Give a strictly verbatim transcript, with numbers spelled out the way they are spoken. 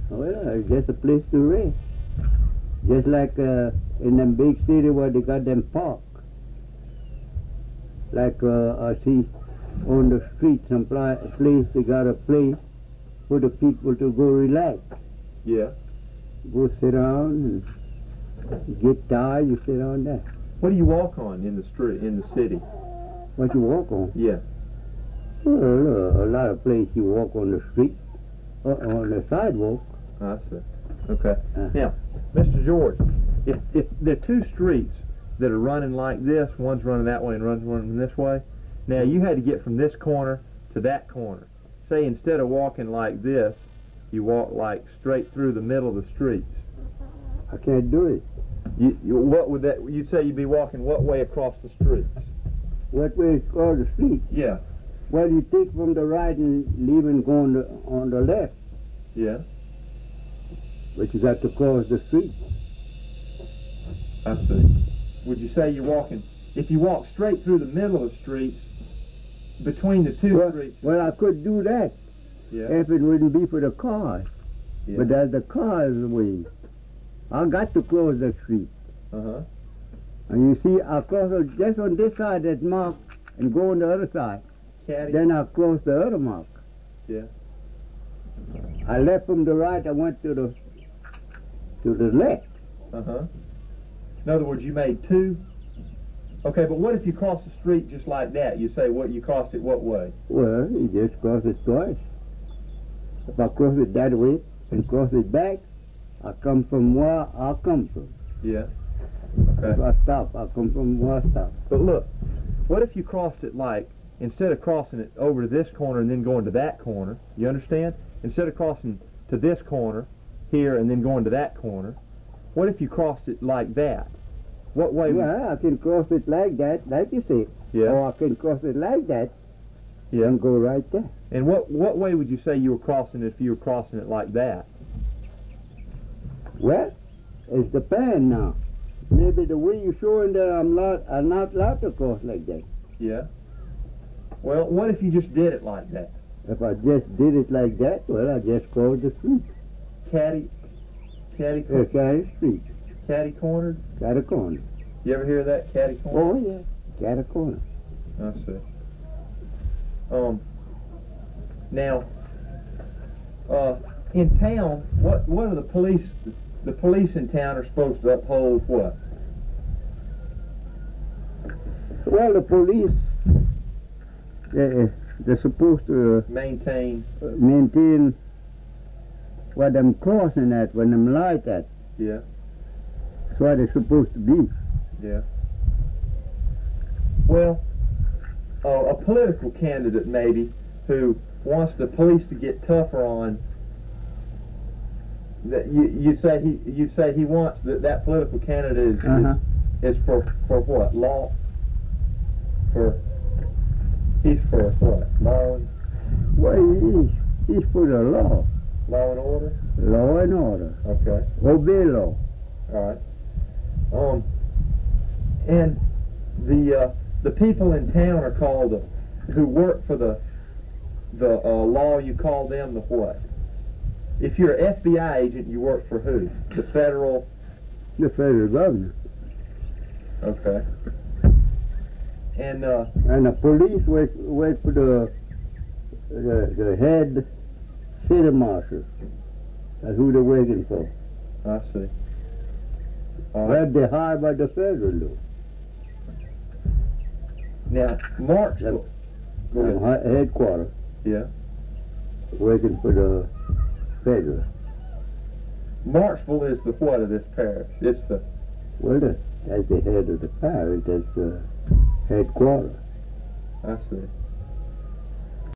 Well, it's just a place to rest. Just like uh, in them big cities where they got them park. Like uh, I see on the street some pla- place they got a place for the people to go relax. Yeah. Go sit down and get tired, you sit down there. What do you walk on in the street, in the city? What you walk on? Yeah. Well, uh, a lot of places you walk on the street, uh, on the sidewalk. I see. Okay. Uh, Now, Mister George, if, if there are two streets that are running like this, one's running that way and one's running this way, now you had to get from this corner to that corner. Say instead of walking like this, you walk like straight through the middle of the streets. I can't do it. You, you, what would that? You'd say you'd be walking what way across the streets? What way is called the street? Yeah. Well, you take from the right and leave and go on the, on the left. Yeah. But you got to cross the street. I see. Would you say you're walking? If you walk straight through the middle of the streets, between the two Well, streets. well, I could do that Yeah. if it wouldn't be for the cars. Yeah. But that's the cars' way. I got to cross the street. Uh huh. And you see, I cross it just on this side that's marked and go on the other side. Caddy. Then I cross the other mark. Yeah. I left from the right, I went to the to the left. Uh huh. In other words, you made two. Okay, but what if you cross the street just like that? You say what you crossed it what way? Well, you just cross it twice. If I cross it that way and cross it back, I come from where I come from. Yeah. If Okay. I stop, I come from where I stop. But look, what if you crossed it like instead of crossing it over to this corner and then going to that corner? You understand? Instead of crossing to this corner here and then going to that corner, what if you crossed it like that? What way? would- Well, I can cross it like that, like you say. Yeah. Or I can cross it like that Yeah. and go right there. And what what way would you say you were crossing it if you were crossing it like that? Well, it's the pan now. Maybe the way you're showing that I'm not, I'm not allowed to cross like that. Yeah. Well, what if you just did it like that? If I just did it like that, well, I just crossed the street. Caddy, caddy, Uh, Caddy Street, caddy cornered. got a corner. You ever hear that, caddy cornered? Oh, yeah, got a corner. I see. Um. Now, uh, in town, what what are the police? The police in town are supposed to uphold what? Well, the police, they, they're supposed to Maintain. uh, maintain what them crossing at, when them light at. Yeah. That's what they're supposed to be. Yeah. Well, uh, a political candidate maybe who wants the police to get tougher on. That you you say he you say he wants that that political candidate is Uh-huh. is, is for for what law for he's for what law and Well, he's, he's for the law, law and order. law and order, Okay. obey law. All right. Um. And the uh, the people in town are called the, who work for the the uh, law. You call them the what? If you're an F B I agent, you work for who? The federal. The federal government. Okay. And uh, And the police wait, wait for the, the the head city marshal. That's who they're waiting for. I see. All right. Well, they're hired by the federal law. Now, Marksville. Go Uh, ahead. hi- headquarters Yeah. waiting for the federal. Marksville is the what of this parish? It's the. Well, that, that's the head of the parish. That's the headquarters. I see.